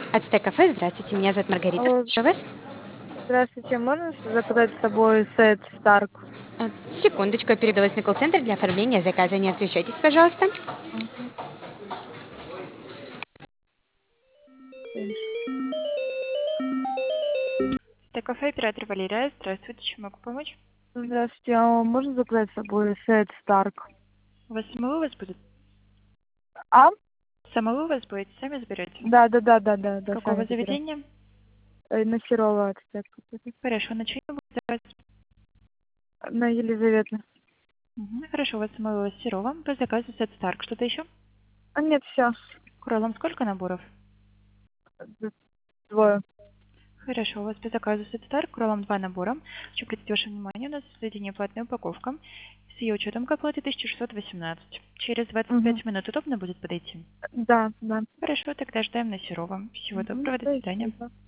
Ацтек-кафе, здравствуйте, меня зовут Маргарита. Алло, Слушаю вас. здравствуйте. Можно заказать с собой сет Старк? Секундочку, я перевелась на колл-центр для оформления заказа. Не отключайтесь, пожалуйста. Мгм. Конечно. Это кафе оператор Валерия. Здравствуйте, чем могу помочь? Здравствуйте. А можно заказать с собой сет Старк? У вас самовывоз будет? А? Самовывоз будет? Сами заберете? Да, Какого сами заберем. заведения? На Серова Ацтек. Хорошо, на чьи будет заказ? На Елизавету. Хорошо, у вас самовывоз Серова. По заказу Сет Старк. Что-то еще? А нет, все. Кролом сколько наборов? Двое. Хорошо, у вас по заказу Сет Старк. Кролом 2 набора. Хочу обратить ваше внимание, у нас сведения по одной упаковка. С ее учетом к оплате 1618. Через Угу. 25 минут удобно будет подойти? Да. Хорошо, тогда ждаем на Серова. Всего доброго, до свидания. Спасибо.